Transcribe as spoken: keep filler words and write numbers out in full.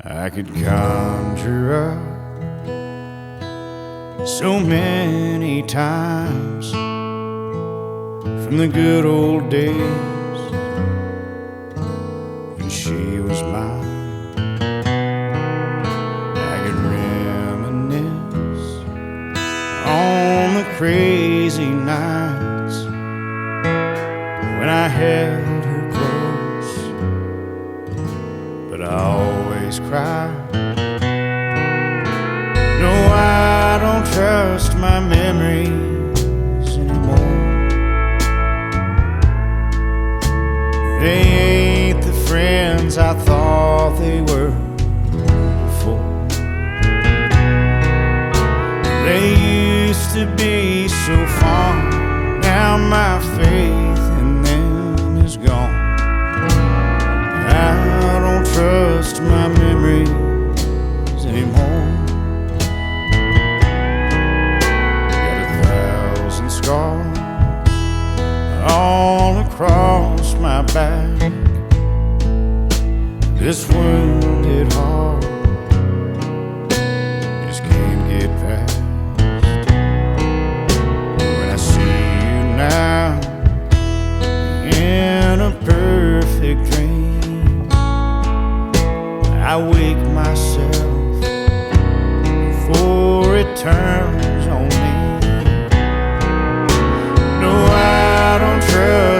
I could conjure up so many times from the good old days when she was mine. I could reminisce on the crazy nights when I held her close, but I always cried. No, I don't trust my memories anymore. They ain't the friends I thought they were before. They used to be so fond, now my faith in them is gone. I don't trust my memories anymore. Got a thousand scars all across my back. This wounded heart just can't get past. When I see you now in a perfect dream, I wake myself before it turns on me. No, I don't trust